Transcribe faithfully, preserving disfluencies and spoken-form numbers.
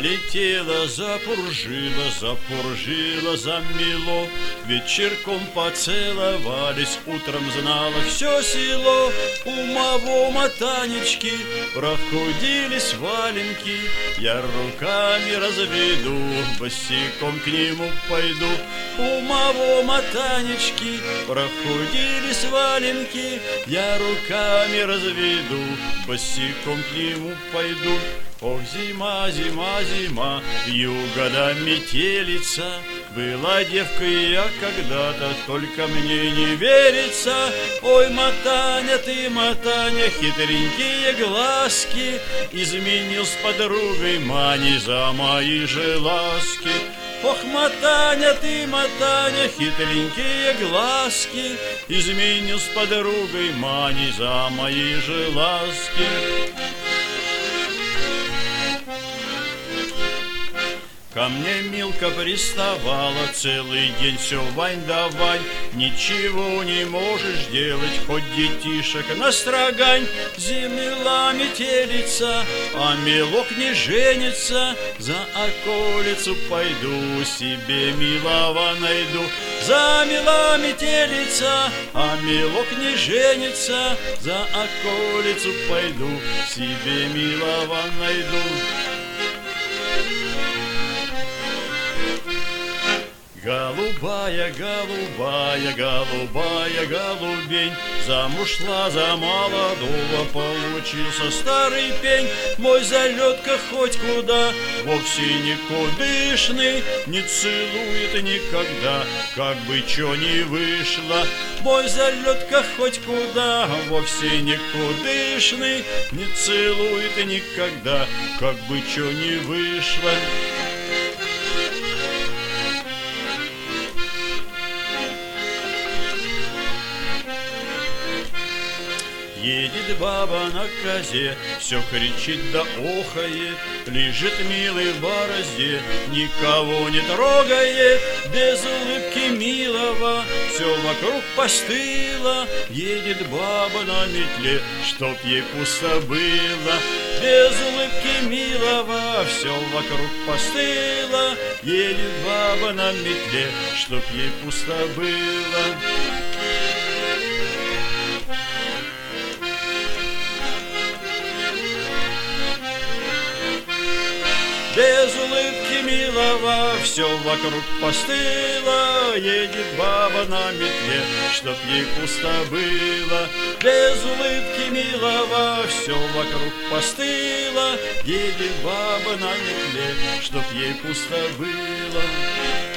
Полетела, запуржила, запуржила, замело. Вечерком поцеловались, утром знало все село. У моего Танечки прохудились валенки. Я руками разведу, босиком к нему пойду. У моего Танечки прохудились валенки. Я руками разведу, босиком к нему пойду. Ох, зима, зима, зима, вьюга да метелица. Была девкой я когда-то, только мне не верится. Ой, Матаня, ты, Матаня, хитренькие глазки. Изменил с подругой Маней за мои же ласки. Ох, Матаня, ты, Матаня, хитренькие глазки. Изменил с подругой Маней за мои же ласки. Ко мне Милка приставала, целый день все вань да вань. Ничего не можешь делать, хоть детишек настрогань. Зимела метелица, а мелок не женится. За околицу пойду, себе милого найду. Замела метелица, а мелок не женится. За околицу пойду, себе милого найду. Голубая, голубая, голубая, голубень, замуж шла за молодого, получился старый пень. Мой залетка хоть куда, вовсе никудышный, не целует никогда, как бы чё ни вышло. Мой залетка хоть куда, вовсе никудышный, не целует никогда, как бы чё ни вышло. Едет баба на козе, все кричит да охает, лежит милый в борозде, никого не трогает, без улыбки милого, все вокруг постыло. Едет баба на метле, чтоб ей пусто было, без улыбки милого, все вокруг постыло. Едет баба на метле, чтоб ей пусто было. Без улыбки милого, все вокруг постыло. Едет баба на метле, чтоб ей пусто было. Без улыбки милого, все вокруг постыло. Едет баба на метле, чтоб ей пусто было.